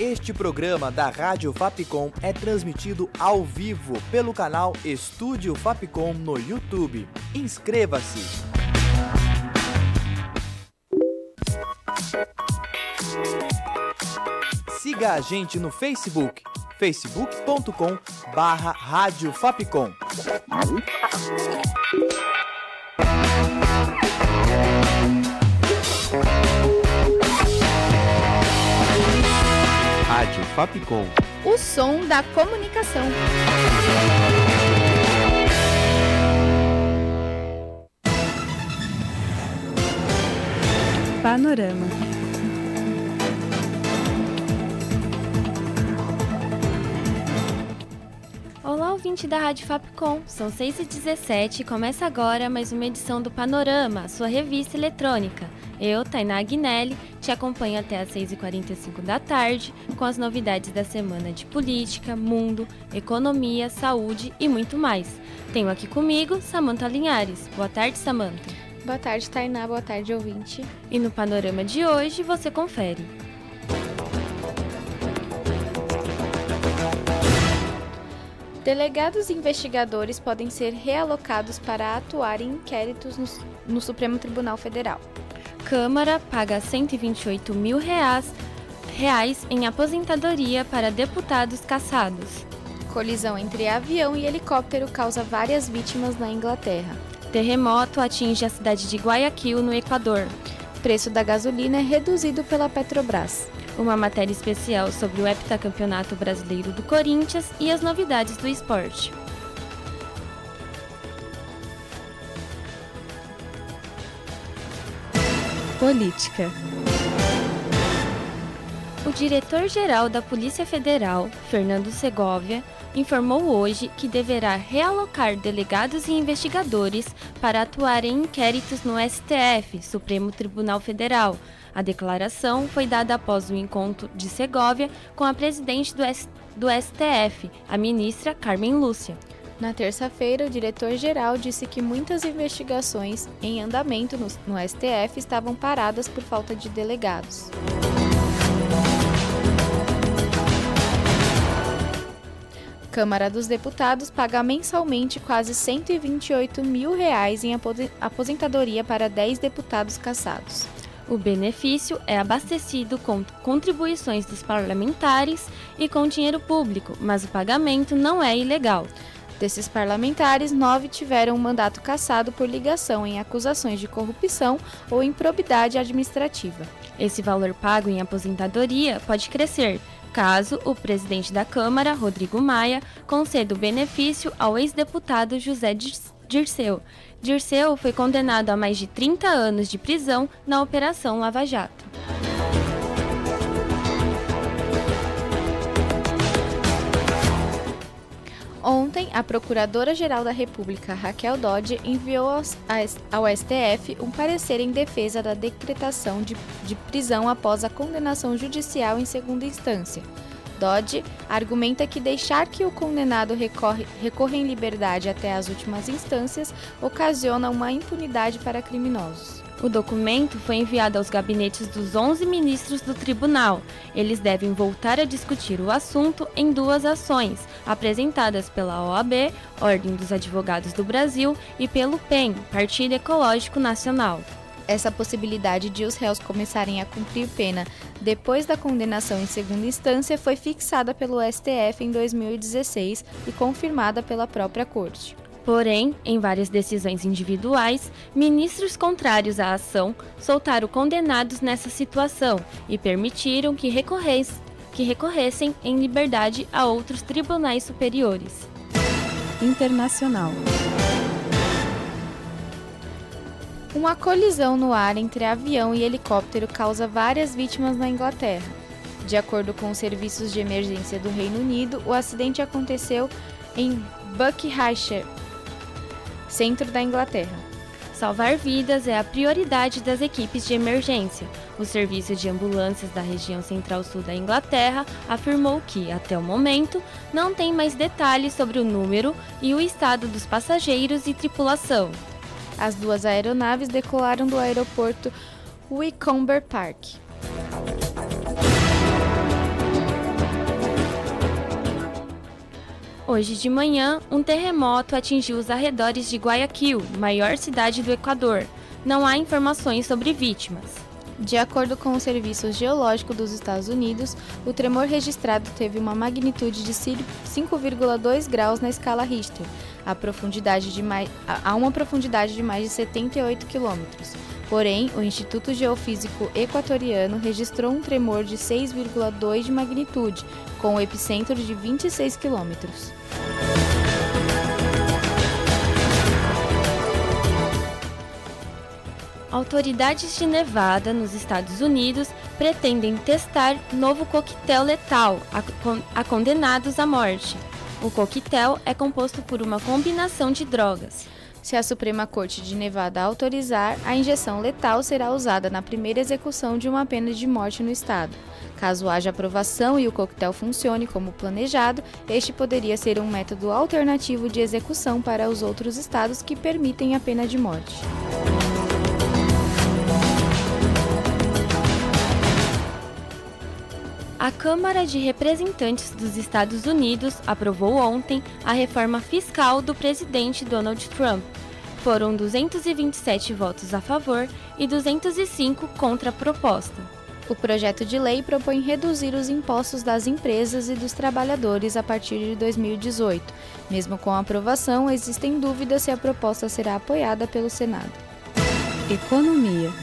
Este programa da Rádio Fapcom é transmitido ao vivo pelo canal Estúdio Fapcom no YouTube. Inscreva-se! Siga a gente no Facebook, facebook.com/Rádio Fapcom. Rádio Fapcom. O som da comunicação. Panorama. Olá, ouvinte da Rádio Fapcom. São 6h17 e começa agora mais uma edição do Panorama, sua revista eletrônica. Eu, Tainá Aguinelli, te acompanho até às 6h45 da tarde com as novidades da semana de política, mundo, economia, saúde e muito mais. Tenho aqui comigo Samantha Linhares. Boa tarde, Samantha. Boa tarde, Tainá. Boa tarde, ouvinte. E no Panorama de hoje você confere. Delegados e investigadores podem ser realocados para atuar em inquéritos no Supremo Tribunal Federal. Câmara paga R$128 mil em aposentadoria para deputados cassados. Colisão entre avião e helicóptero causa várias vítimas na Inglaterra. Terremoto atinge a cidade de Guayaquil, no Equador. Preço da gasolina é reduzido pela Petrobras. Uma matéria especial sobre o heptacampeonato brasileiro do Corinthians e as novidades do esporte. Política. O diretor-geral da Polícia Federal, Fernando Segovia, informou hoje que deverá realocar delegados e investigadores para atuar em inquéritos no STF, Supremo Tribunal Federal. A declaração foi dada após o encontro de Segovia com a presidente do STF, a ministra Carmen Lúcia. Na terça-feira, o diretor-geral disse que muitas investigações em andamento no STF estavam paradas por falta de delegados. Câmara dos Deputados paga mensalmente quase R$128 mil em aposentadoria para 10 deputados cassados. O benefício é abastecido com contribuições dos parlamentares e com dinheiro público, mas o pagamento não é ilegal. Desses parlamentares, 9 tiveram um mandato cassado por ligação em acusações de corrupção ou improbidade administrativa. Esse valor pago em aposentadoria pode crescer, caso o presidente da Câmara, Rodrigo Maia, conceda o benefício ao ex-deputado José Dirceu. Dirceu foi condenado a mais de 30 anos de prisão na Operação Lava Jato. Ontem, a Procuradora-Geral da República, Raquel Dodge, enviou ao STF um parecer em defesa da decretação de prisão após a condenação judicial em segunda instância. Dodge argumenta que deixar que o condenado recorra em liberdade até as últimas instâncias ocasiona uma impunidade para criminosos. O documento foi enviado aos gabinetes dos 11 ministros do tribunal. Eles devem voltar a discutir o assunto em 2 ações, apresentadas pela OAB, Ordem dos Advogados do Brasil, e pelo PEN, Partido Ecológico Nacional. Essa possibilidade de os réus começarem a cumprir pena depois da condenação em segunda instância foi fixada pelo STF em 2016 e confirmada pela própria Corte. Porém, em várias decisões individuais, ministros contrários à ação soltaram condenados nessa situação e permitiram que recorressem em liberdade a outros tribunais superiores. Internacional. Uma colisão no ar entre avião e helicóptero causa várias vítimas na Inglaterra. De acordo com os serviços de emergência do Reino Unido, o acidente aconteceu em Buckinghamshire, centro da Inglaterra. Salvar vidas é a prioridade das equipes de emergência. O serviço de ambulâncias da região central-sul da Inglaterra afirmou que, até o momento, não tem mais detalhes sobre o número e o estado dos passageiros e tripulação. As 2 aeronaves decolaram do aeroporto Wycombe Park. Hoje de manhã, um terremoto atingiu os arredores de Guayaquil, maior cidade do Equador. Não há informações sobre vítimas. De acordo com o Serviço Geológico dos Estados Unidos, o tremor registrado teve uma magnitude de 5,2 graus na escala Richter, a uma profundidade de mais de 78 quilômetros. Porém, o Instituto Geofísico Equatoriano registrou um tremor de 6,2 de magnitude, com o epicentro de 26 quilômetros. Autoridades de Nevada, nos Estados Unidos, pretendem testar novo coquetel letal a condenados à morte. O coquetel é composto por uma combinação de drogas. Se a Suprema Corte de Nevada autorizar, a injeção letal será usada na primeira execução de uma pena de morte no estado. Caso haja aprovação e o coquetel funcione como planejado, este poderia ser um método alternativo de execução para os outros estados que permitem a pena de morte. A Câmara de Representantes dos Estados Unidos aprovou ontem a reforma fiscal do presidente Donald Trump. Foram 227 votos a favor e 205 contra a proposta. O projeto de lei propõe reduzir os impostos das empresas e dos trabalhadores a partir de 2018. Mesmo com a aprovação, existem dúvidas se a proposta será apoiada pelo Senado. Economia.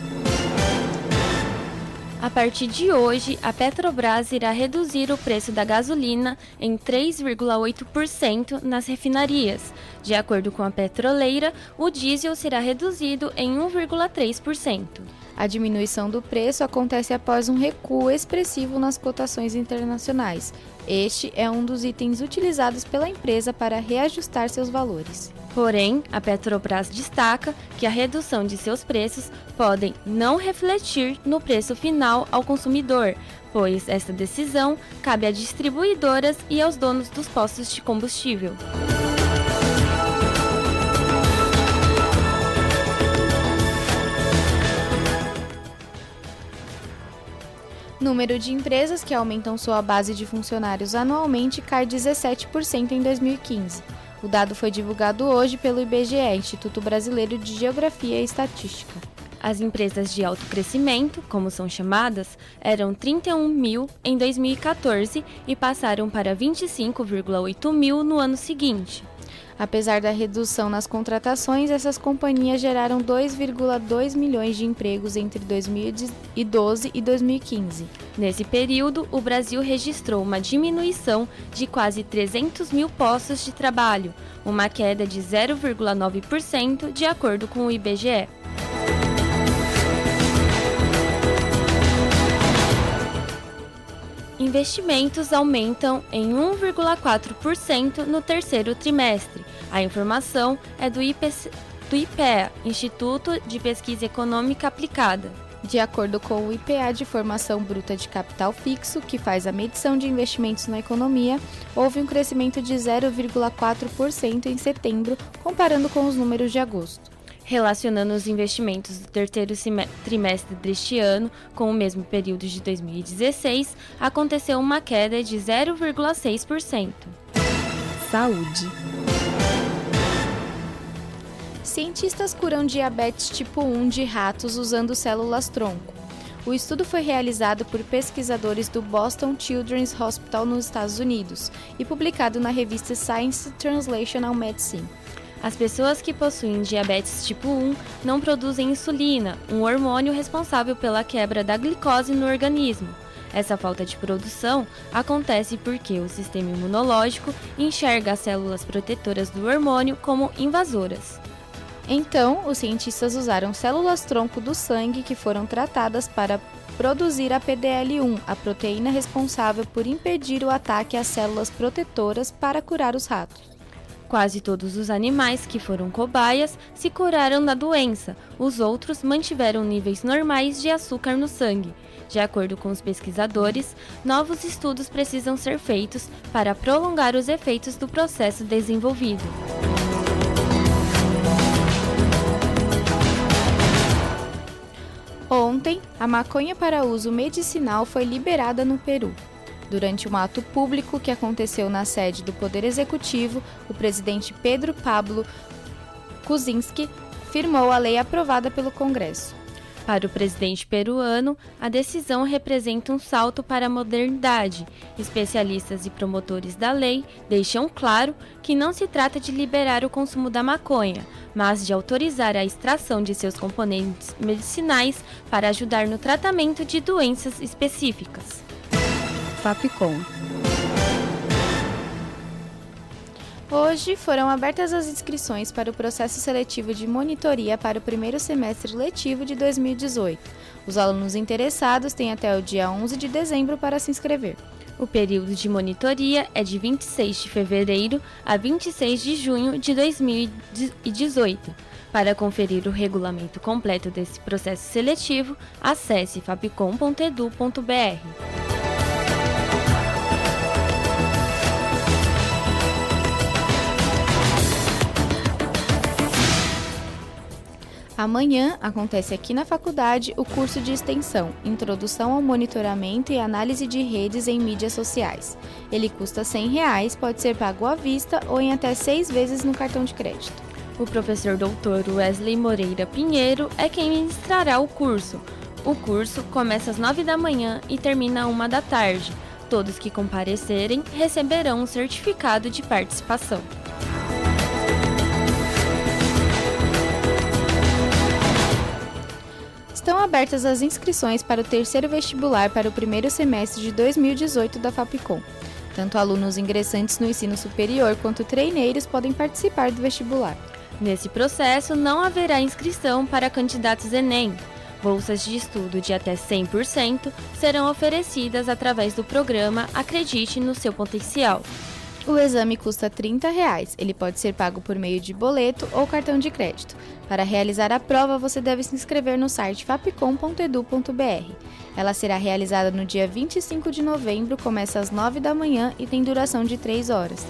A partir de hoje, a Petrobras irá reduzir o preço da gasolina em 3,8% nas refinarias. De acordo com a petroleira, o diesel será reduzido em 1,3%. A diminuição do preço acontece após um recuo expressivo nas cotações internacionais. Este é um dos itens utilizados pela empresa para reajustar seus valores. Porém, a Petrobras destaca que a redução de seus preços podem não refletir no preço final ao consumidor, pois esta decisão cabe a distribuidoras e aos donos dos postos de combustível. Número de empresas que aumentam sua base de funcionários anualmente cai 17% em 2015. O dado foi divulgado hoje pelo IBGE, Instituto Brasileiro de Geografia e Estatística. As empresas de alto crescimento, como são chamadas, eram 31 mil em 2014 e passaram para 25,8 mil no ano seguinte. Apesar da redução nas contratações, essas companhias geraram 2,2 milhões de empregos entre 2012 e 2015. Nesse período, o Brasil registrou uma diminuição de quase 300 mil postos de trabalho, uma queda de 0,9% de acordo com o IBGE. Investimentos aumentam em 1,4% no terceiro trimestre. A informação é do IPEA, Instituto de Pesquisa Econômica Aplicada. De acordo com o IPA de Formação Bruta de Capital Fixo, que faz a medição de investimentos na economia, houve um crescimento de 0,4% em setembro, comparando com os números de agosto. Relacionando os investimentos do terceiro trimestre deste ano com o mesmo período de 2016, aconteceu uma queda de 0,6%. Saúde. Cientistas curam diabetes tipo 1 de ratos usando células-tronco. O estudo foi realizado por pesquisadores do Boston Children's Hospital nos Estados Unidos e publicado na revista Science Translational Medicine. As pessoas que possuem diabetes tipo 1 não produzem insulina, um hormônio responsável pela quebra da glicose no organismo. Essa falta de produção acontece porque o sistema imunológico enxerga as células protetoras do hormônio como invasoras. Então, os cientistas usaram células-tronco do sangue que foram tratadas para produzir a PDL1, a proteína responsável por impedir o ataque às células protetoras para curar os ratos. Quase todos os animais que foram cobaias se curaram da doença, os outros mantiveram níveis normais de açúcar no sangue. De acordo com os pesquisadores, novos estudos precisam ser feitos para prolongar os efeitos do processo desenvolvido. Ontem, a maconha para uso medicinal foi liberada no Peru. Durante um ato público que aconteceu na sede do Poder Executivo, o presidente Pedro Pablo Kuczynski firmou a lei aprovada pelo Congresso. Para o presidente peruano, a decisão representa um salto para a modernidade. Especialistas e promotores da lei deixam claro que não se trata de liberar o consumo da maconha, mas de autorizar a extração de seus componentes medicinais para ajudar no tratamento de doenças específicas. Fapcom. Hoje foram abertas as inscrições para o processo seletivo de monitoria para o primeiro semestre letivo de 2018. Os alunos interessados têm até o dia 11 de dezembro para se inscrever. O período de monitoria é de 26 de fevereiro a 26 de junho de 2018. Para conferir o regulamento completo desse processo seletivo, acesse fapcom.edu.br. Amanhã acontece aqui na faculdade o curso de extensão, Introdução ao Monitoramento e Análise de Redes em Mídias Sociais. Ele custa R$100, pode ser pago à vista ou em até 6 vezes no cartão de crédito. O professor Dr. Wesley Moreira Pinheiro é quem ministrará o curso. O curso começa às 9 da manhã e termina às 1 da tarde. Todos que comparecerem receberão um certificado de participação. Estão abertas as inscrições para o terceiro vestibular para o primeiro semestre de 2018 da Fapcom. Tanto alunos ingressantes no ensino superior quanto treineiros podem participar do vestibular. Nesse processo, não haverá inscrição para candidatos Enem. Bolsas de estudo de até 100% serão oferecidas através do programa Acredite no Seu Potencial. O exame custa R$30. Ele pode ser pago por meio de boleto ou cartão de crédito. Para realizar a prova, você deve se inscrever no site fapcom.edu.br. Ela será realizada no dia 25 de novembro, começa às 9 da manhã e tem duração de 3 horas.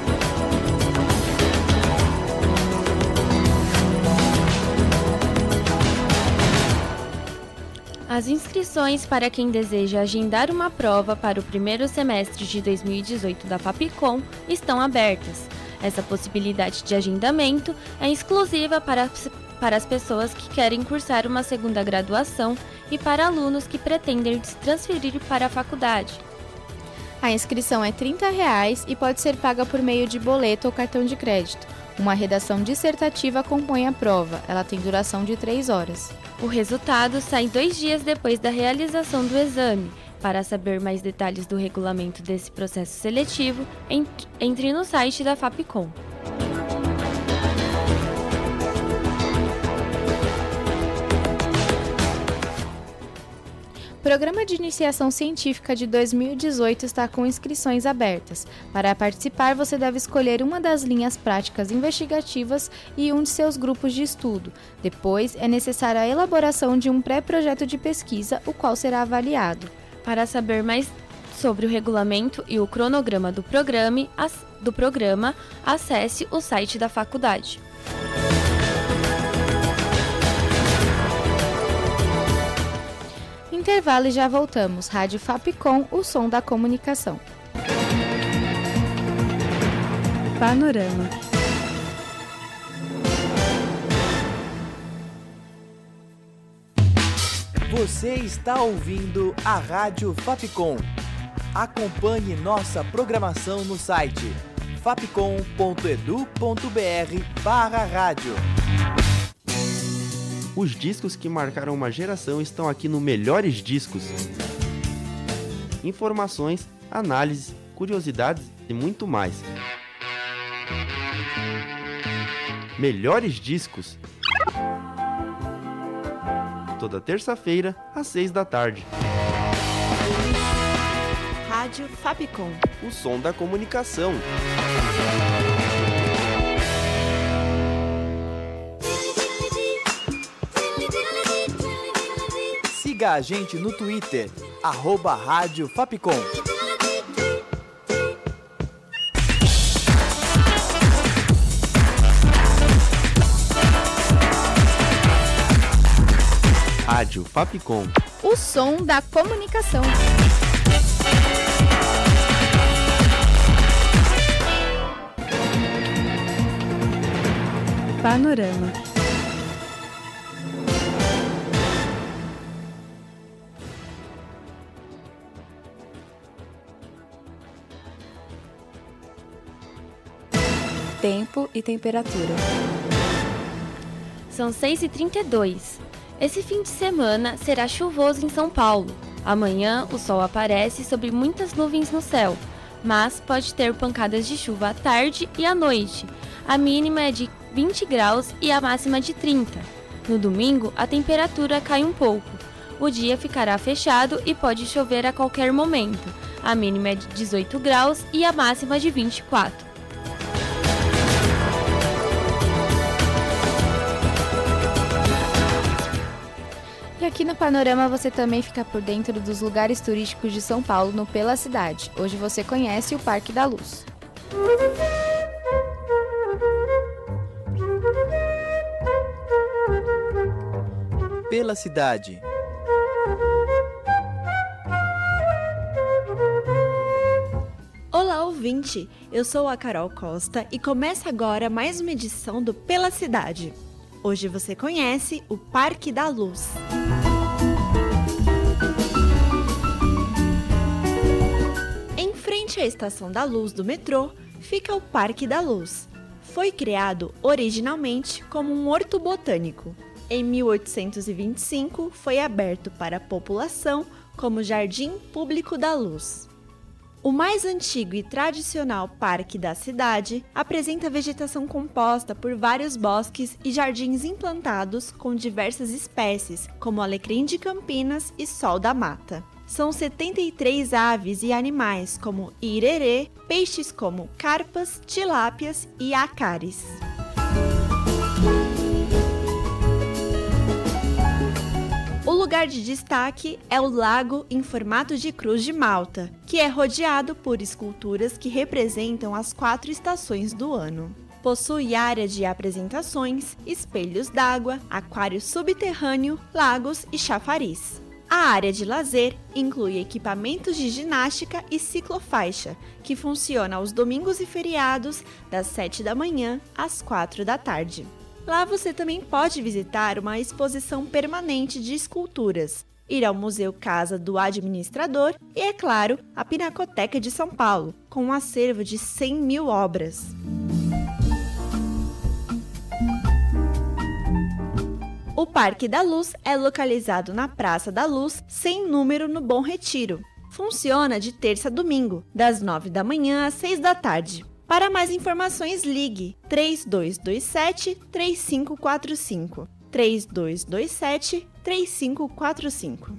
As inscrições para quem deseja agendar uma prova para o primeiro semestre de 2018 da Fapcom estão abertas. Essa possibilidade de agendamento é exclusiva para as pessoas que querem cursar uma segunda graduação e para alunos que pretendem se transferir para a faculdade. A inscrição é R$30 e pode ser paga por meio de boleto ou cartão de crédito. Uma redação dissertativa compõe a prova. Ela tem duração de 3 horas. O resultado sai 2 dias depois da realização do exame. Para saber mais detalhes do regulamento desse processo seletivo, entre no site da Fapcom. O Programa de Iniciação Científica de 2018 está com inscrições abertas. Para participar, você deve escolher uma das linhas práticas investigativas e um de seus grupos de estudo. Depois, é necessária a elaboração de um pré-projeto de pesquisa, o qual será avaliado. Para saber mais sobre o regulamento e o cronograma do programa, acesse o site da faculdade. Intervalo e já voltamos. Rádio Fapcom, o som da comunicação. Panorama. Você está ouvindo a Rádio Fapcom. Acompanhe nossa programação no site fapcom.edu.br/rádio. Os discos que marcaram uma geração estão aqui no Melhores Discos. Informações, análises, curiosidades e muito mais. Melhores Discos. Toda terça-feira, às 6 da tarde. Rádio Fapcom. O som da comunicação. Siga a gente no Twitter, @Rádio Fapcom. Rádio Fapcom. O som da comunicação. Panorama. Tempo e temperatura. São 6h32. Esse fim de semana será chuvoso em São Paulo. Amanhã o sol aparece sobre muitas nuvens no céu, mas pode ter pancadas de chuva à tarde e à noite. A mínima é de 20 graus e a máxima de 30. No domingo, a temperatura cai um pouco. O dia ficará fechado e pode chover a qualquer momento. A mínima é de 18 graus e a máxima de 24. E aqui no Panorama você também fica por dentro dos lugares turísticos de São Paulo no Pela Cidade. Hoje você conhece o Parque da Luz. Pela Cidade. Olá, ouvinte! Eu sou a Carol Costa e começa agora mais uma edição do Pela Cidade. Hoje você conhece o Parque da Luz. Em frente à Estação da Luz do metrô, fica o Parque da Luz. Foi criado originalmente como um horto botânico. Em 1825, foi aberto para a população como Jardim Público da Luz. O mais antigo e tradicional parque da cidade apresenta vegetação composta por vários bosques e jardins implantados com diversas espécies, como alecrim de Campinas e sol da mata. São 73 aves e animais, como irerê, peixes como carpas, tilápias e acares. O lugar de destaque é o lago em formato de cruz de Malta, que é rodeado por esculturas que representam as 4 estações do ano. Possui área de apresentações, espelhos d'água, aquário subterrâneo, lagos e chafariz. A área de lazer inclui equipamentos de ginástica e ciclofaixa, que funciona aos domingos e feriados, das 7 da manhã às 4 da tarde. Lá você também pode visitar uma exposição permanente de esculturas, ir ao Museu Casa do Administrador e, é claro, a Pinacoteca de São Paulo, com um acervo de 100 mil obras. O Parque da Luz é localizado na Praça da Luz, sem número, no Bom Retiro. Funciona de terça a domingo, das 9 da manhã às 6 da tarde. Para mais informações, ligue 3227-3545. 3227-3545.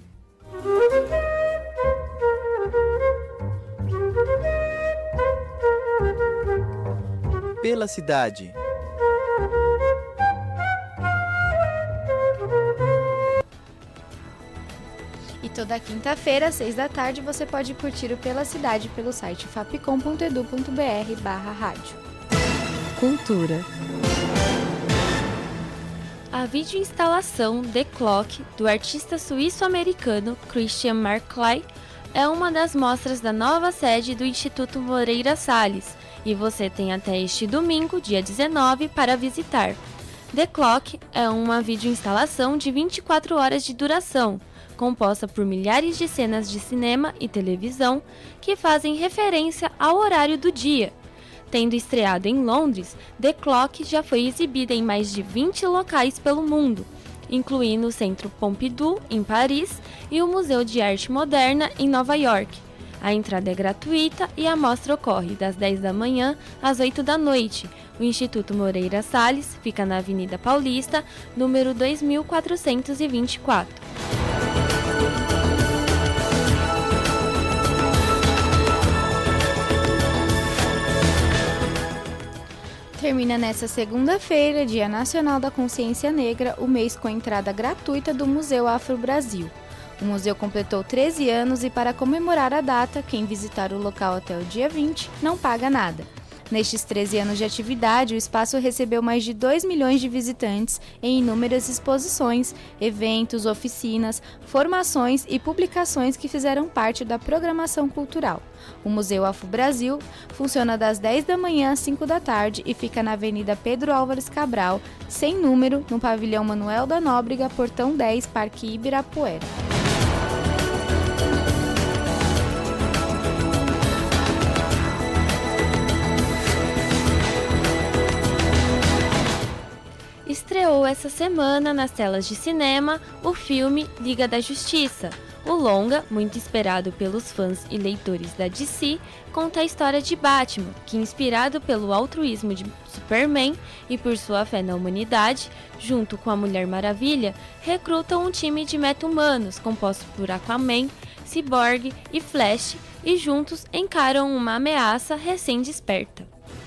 Pela Cidade. E toda quinta-feira, às 6 da tarde, você pode curtir o Pela Cidade pelo site fapcom.edu.br/rádio. Cultura. A videoinstalação The Clock, do artista suíço-americano Christian Marclay, é uma das mostras da nova sede do Instituto Moreira Salles, e você tem até este domingo, dia 19, para visitar. The Clock é uma videoinstalação de 24 horas de duração, composta por milhares de cenas de cinema e televisão que fazem referência ao horário do dia. Tendo estreado em Londres, The Clock já foi exibida em mais de 20 locais pelo mundo, incluindo o Centro Pompidou, em Paris, e o Museu de Arte Moderna, em Nova York. A entrada é gratuita e a mostra ocorre das 10 da manhã às 8 da noite. O Instituto Moreira Salles fica na Avenida Paulista, número 2424. Termina nesta segunda-feira, Dia Nacional da Consciência Negra, o mês com entrada gratuita do Museu Afro Brasil. O museu completou 13 anos e, para comemorar a data, quem visitar o local até o dia 20 não paga nada. Nestes 13 anos de atividade, o espaço recebeu mais de 2 milhões de visitantes em inúmeras exposições, eventos, oficinas, formações e publicações que fizeram parte da programação cultural. O Museu Afro-Brasil funciona das 10 da manhã às 5 da tarde e fica na Avenida Pedro Álvares Cabral, sem número, no pavilhão Manuel da Nóbrega, Portão 10, Parque Ibirapuera. Estreou essa semana nas telas de cinema o filme Liga da Justiça. O longa, muito esperado pelos fãs e leitores da DC, conta a história de Batman, que, inspirado pelo altruísmo de Superman e por sua fé na humanidade, junto com a Mulher Maravilha, recrutam um time de meta-humanos composto por Aquaman, Cyborg e Flash e juntos encaram uma ameaça recém-desperta.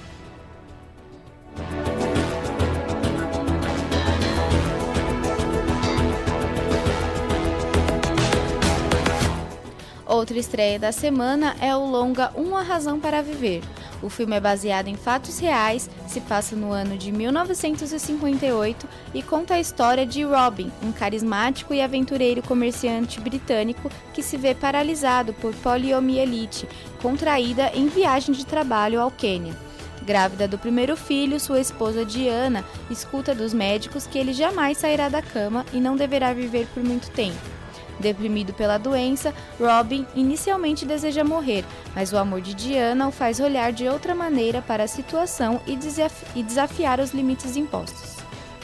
Outra estreia da semana é o longa Uma Razão para Viver. O filme é baseado em fatos reais, se passa no ano de 1958 e conta a história de Robin, um carismático e aventureiro comerciante britânico que se vê paralisado por poliomielite, contraída em viagem de trabalho ao Quênia. Grávida do primeiro filho, sua esposa Diana escuta dos médicos que ele jamais sairá da cama e não deverá viver por muito tempo. Deprimido pela doença, Robin inicialmente deseja morrer, mas o amor de Diana o faz olhar de outra maneira para a situação e desafiar os limites impostos.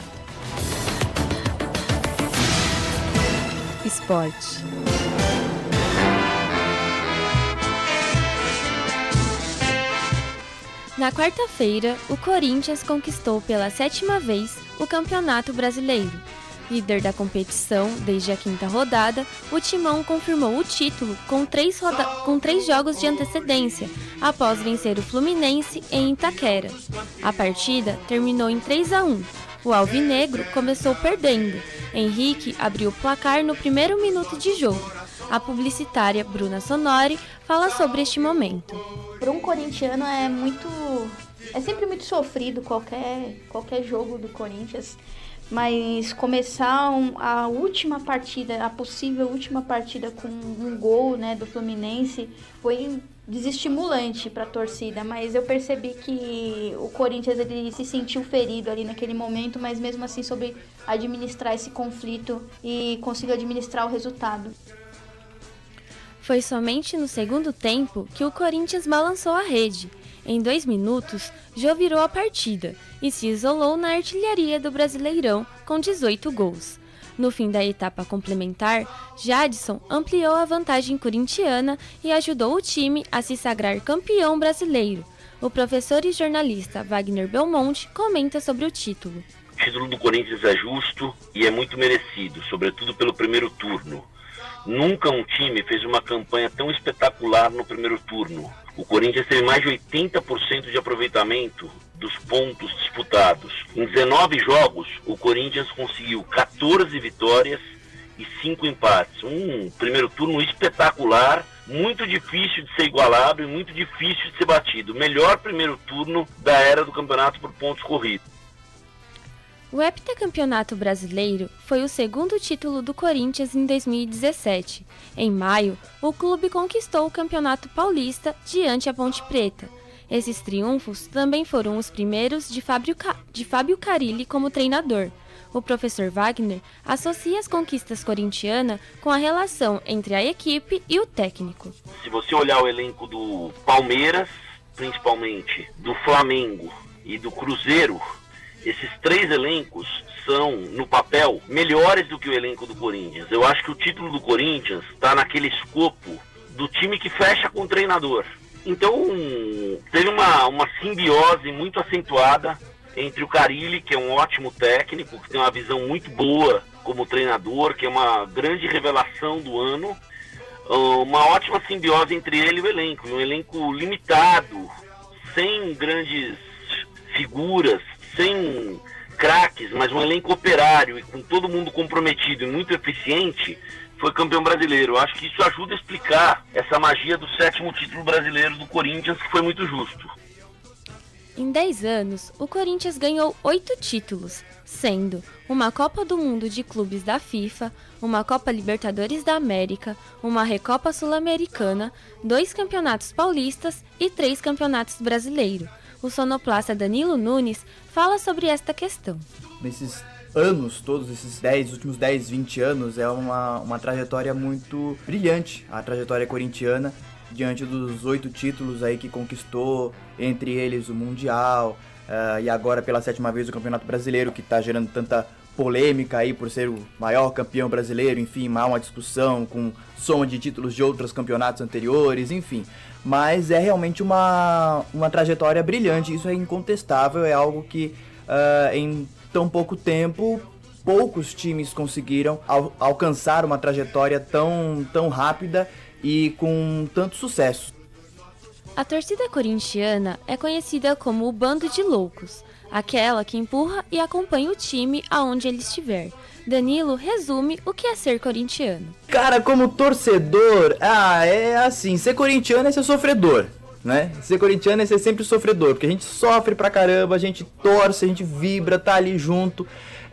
Esporte. Na quarta-feira, o Corinthians conquistou pela 7ª vez o Campeonato Brasileiro. Líder da competição desde a 5ª rodada, o Timão confirmou o título com 3 jogos de antecedência, após vencer o Fluminense em Itaquera. A partida terminou em 3-1. O alvinegro começou perdendo. Henrique abriu o placar no primeiro minuto de jogo. A publicitária Bruna Sonori fala sobre este momento. Para um corintiano é sempre muito sofrido qualquer jogo do Corinthians. Mas começar a última partida, a possível última partida com um gol, né, do Fluminense foi desestimulante para a torcida, mas eu percebi que o Corinthians ele se sentiu ferido ali naquele momento, mas mesmo assim soube administrar esse conflito e conseguiu administrar o resultado. Foi somente no segundo tempo que o Corinthians balançou a rede. Em 2 minutos, Jô virou a partida e se isolou na artilharia do Brasileirão com 18 gols. No fim da etapa complementar, Jadson ampliou a vantagem corintiana e ajudou o time a se sagrar campeão brasileiro. O professor e jornalista Wagner Belmonte comenta sobre o título. O título do Corinthians é justo e é muito merecido, sobretudo pelo primeiro turno. Nunca um time fez uma campanha tão espetacular no primeiro turno. O Corinthians teve mais de 80% de aproveitamento dos pontos disputados. Em 19 jogos, o Corinthians conseguiu 14 vitórias e 5 empates. Um primeiro turno espetacular, muito difícil de ser igualado e muito difícil de ser batido. O melhor primeiro turno da era do campeonato por pontos corridos. O heptacampeonato brasileiro foi o segundo título do Corinthians em 2017. Em maio, o clube conquistou o Campeonato Paulista diante a Ponte Preta. Esses triunfos também foram os primeiros de Fábio Carilli como treinador. O professor Wagner associa as conquistas corintianas com a relação entre a equipe e o técnico. Se você olhar o elenco do Palmeiras, principalmente do Flamengo e do Cruzeiro, esses 3 elencos são, no papel, melhores do que o elenco do Corinthians. Eu acho que o título do Corinthians está naquele escopo do time que fecha com o treinador. Então, teve uma simbiose muito acentuada entre o Carilli, que é um ótimo técnico, que tem uma visão muito boa como treinador, que é uma grande revelação do ano, uma ótima simbiose entre ele e o elenco. Um elenco limitado, sem grandes figuras, sem craques, mas um elenco operário e com todo mundo comprometido e muito eficiente, foi campeão brasileiro. Eu acho que isso ajuda a explicar essa magia do 7º título brasileiro do Corinthians, que foi muito justo. Em 10 anos, o Corinthians ganhou 8 títulos, sendo uma Copa do Mundo de Clubes da FIFA, uma Copa Libertadores da América, uma Recopa Sul-Americana, 2 campeonatos paulistas e 3 campeonatos brasileiros. O sonoplasta Danilo Nunes fala sobre esta questão. Nesses anos, todos esses últimos 10, 20 anos, é uma trajetória muito brilhante, a trajetória corintiana, diante dos 8 títulos aí que conquistou, entre eles o Mundial, e agora pela 7ª vez o Campeonato Brasileiro, que está gerando tanta polêmica aí por ser o maior campeão brasileiro, enfim, há uma discussão com soma de títulos de outros campeonatos anteriores, enfim. Mas é realmente uma trajetória brilhante, isso é incontestável, é algo que em tão pouco tempo poucos times conseguiram alcançar uma trajetória tão rápida e com tanto sucesso. A torcida corintiana é conhecida como o Bando de Loucos, aquela que empurra e acompanha o time aonde ele estiver. Danilo resume o que é ser corintiano. Cara, como torcedor, é assim, ser corintiano é ser sofredor, né? Ser corintiano é ser sempre sofredor, porque a gente sofre pra caramba, a gente torce, a gente vibra, tá ali junto.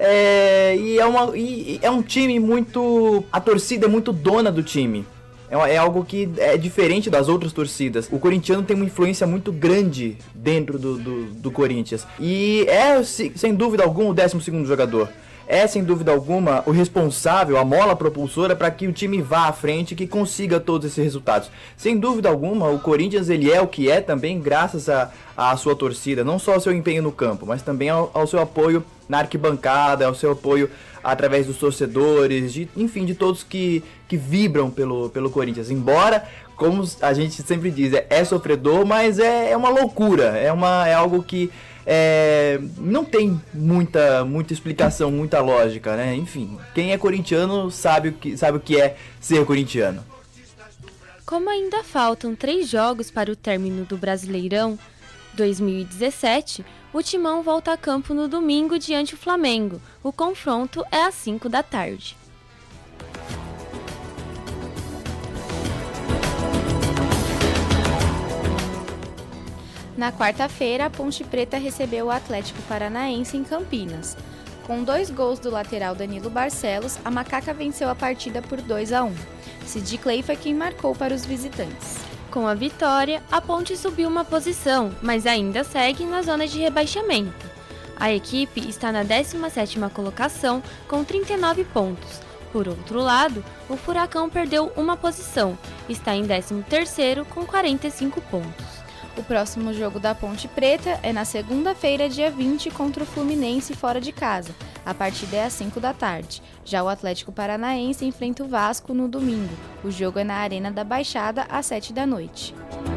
E é um time muito... A torcida é muito dona do time. É algo que é diferente das outras torcidas. O corintiano tem uma influência muito grande dentro do Corinthians. E sem dúvida alguma, o 12º jogador. É, sem dúvida alguma, o responsável, a mola propulsora para que o time vá à frente e que consiga todos esses resultados. Sem dúvida alguma, o Corinthians ele é o que é também graças à sua torcida. Não só ao seu empenho no campo, mas também ao seu apoio na arquibancada, ao seu apoio através dos torcedores, enfim, de todos que vibram pelo Corinthians. Embora, como a gente sempre diz, é sofredor, mas é uma loucura, é algo que não tem muita explicação, muita lógica, né? Enfim, quem é corintiano sabe o que é ser corintiano. Como ainda faltam 3 jogos para o término do Brasileirão 2017, o Timão volta a campo no domingo diante do Flamengo. O confronto é às 5 da tarde. Na quarta-feira, a Ponte Preta recebeu o Atlético Paranaense em Campinas. Com 2 gols do lateral Danilo Barcelos, a Macaca venceu a partida por 2-1. Sid Clay foi quem marcou para os visitantes. Com a vitória, a Ponte subiu uma posição, mas ainda segue na zona de rebaixamento. A equipe está na 17ª colocação com 39 pontos. Por outro lado, o Furacão perdeu uma posição, está em 13º com 45 pontos. O próximo jogo da Ponte Preta é na segunda-feira, dia 20, contra o Fluminense fora de casa. A partida é às 5 da tarde. Já o Atlético Paranaense enfrenta o Vasco no domingo. O jogo é na Arena da Baixada, às 7 da noite.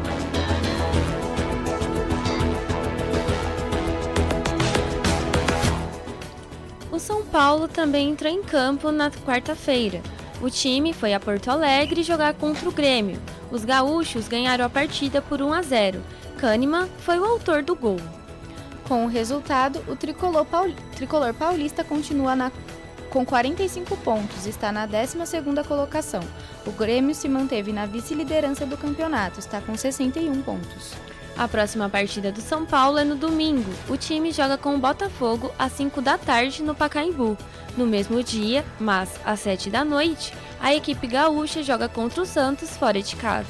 O São Paulo também entrou em campo na quarta-feira. O time foi a Porto Alegre jogar contra o Grêmio. Os gaúchos ganharam a partida por 1-0. Kahneman foi o autor do gol. Com o resultado, o tricolor paulista continua com 45 pontos, está na 12ª colocação. O Grêmio se manteve na vice-liderança do campeonato, está com 61 pontos. A próxima partida do São Paulo é no domingo. O time joga com o Botafogo às 5 da tarde no Pacaembu. No mesmo dia, mas às 7 da noite, a equipe gaúcha joga contra o Santos fora de casa.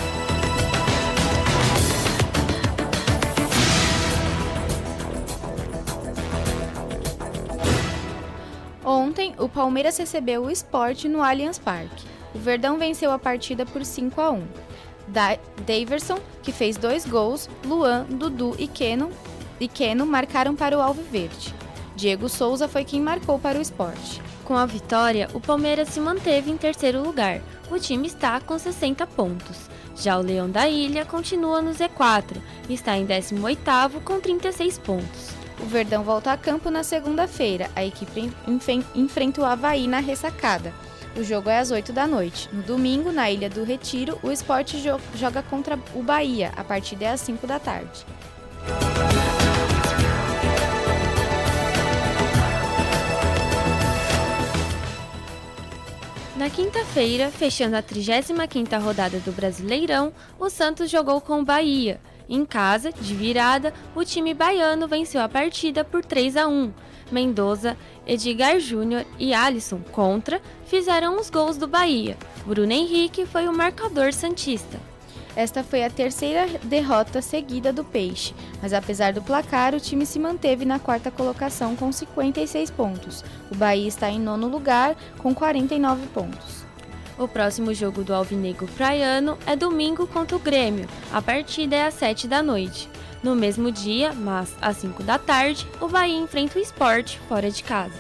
Ontem, o Palmeiras recebeu o Sport no Allianz Parque. O Verdão venceu a partida por 5-1. Daverson, que fez 2 gols, Luan, Dudu e Keno marcaram para o Alviverde. Diego Souza foi quem marcou para o Sport. Com a vitória, o Palmeiras se manteve em 3º lugar. O time está com 60 pontos. Já o Leão da Ilha continua no Z4 e está em 18º com 36 pontos. O Verdão volta a campo na segunda-feira. A equipe enfrenta o Avaí na ressacada. O jogo é às 8 da noite. No domingo, na Ilha do Retiro, o Sport joga contra o Bahia. A partida é às 5 da tarde. Na quinta-feira, fechando a 35ª rodada do Brasileirão, o Santos jogou com o Bahia. Em casa, de virada, o time baiano venceu a partida por 3-1. Mendoza, Edgar Júnior e Alisson contra fizeram os gols do Bahia. Bruno Henrique foi o marcador santista. Esta foi a terceira derrota seguida do Peixe, mas apesar do placar, o time se manteve na quarta colocação com 56 pontos. O Bahia está em nono lugar com 49 pontos. O próximo jogo do Alvinegro Praiano é domingo contra o Grêmio. A partida é às 7 da noite. No mesmo dia, mas às 5 da tarde, o Bahia enfrenta o Sport fora de casa.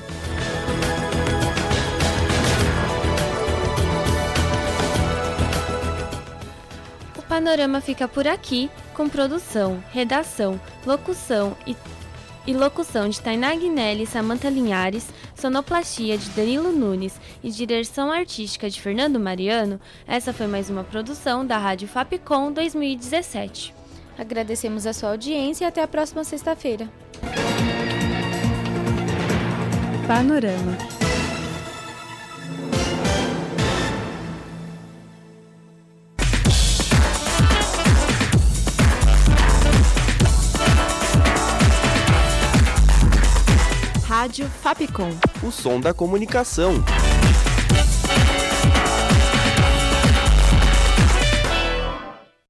O Panorama fica por aqui, com produção, redação, locução de Tainá Guinelli e Samantha Linhares, sonoplastia de Danilo Nunes e direção artística de Fernando Mariano. Essa foi mais uma produção da Rádio Fapcom 2017. Agradecemos a sua audiência e até a próxima sexta-feira. Panorama. Rádio Fapcom. O som da comunicação.